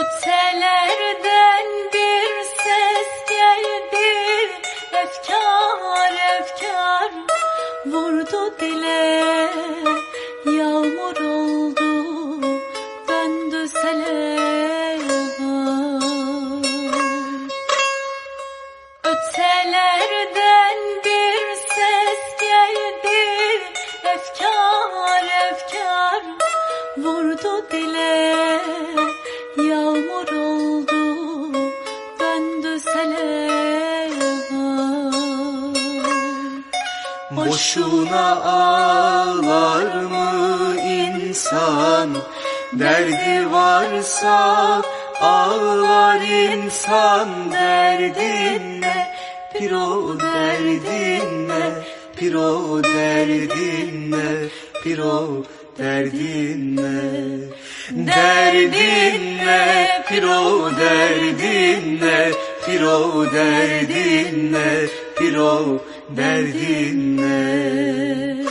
Ötelerden bir ses geldi, efkar efkar vurdu dile. Yağmur oldu, döndü sele. Ötelerden bir ses geldi, efkar efkar vurdu dile. Yağmur oldu, döndü sele. Boşuna ağlar mı insan? Derdi varsa ağlar insan. Derdin ne? Piro derdin ne? Piro derdin ne? Piro derdin ne? Derdin ne? Piro derdin ne? Piro derdin ne? Piro derdin ne?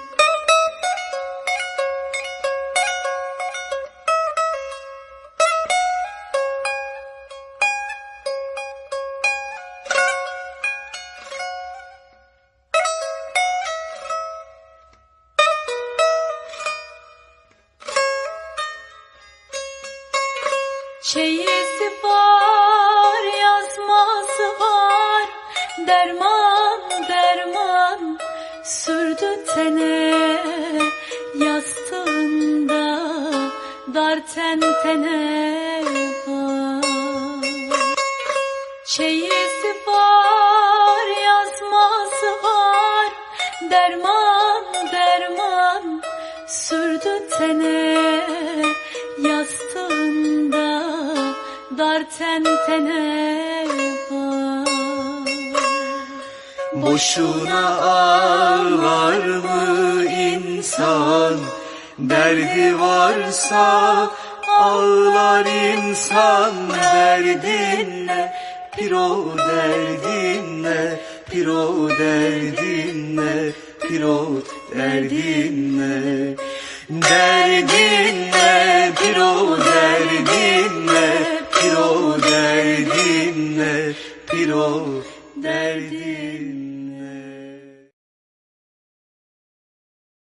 Çeyizi var, yazması var, derman derman sürdü tene. Yastığında dar ten tene var. Çeyizi var, yazması var, derman derman sürdü tene. Yastığında dar ten tene var. Boşuna ağlar mı insan? Derdi varsa ağlar insan. Derdin ne? Piro derdin ne? Piro derdin ne? Piro derdin ne? Derdin ne? Piro derdin ne? Piro derdin ne? Piro